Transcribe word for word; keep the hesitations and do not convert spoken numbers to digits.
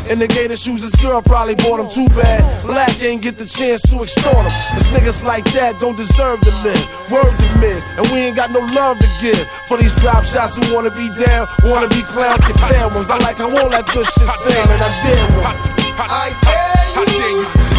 And the gator shoes his girl probably bought him. Too bad Black ain't get the chance to extort him. Cause niggas like that don't deserve to live. Word to men, and we ain't got no love to give. For these drop shots who wanna be down, wanna be clowns, get fair ones. I like how all that good shit sound, and I dare one. I dare you.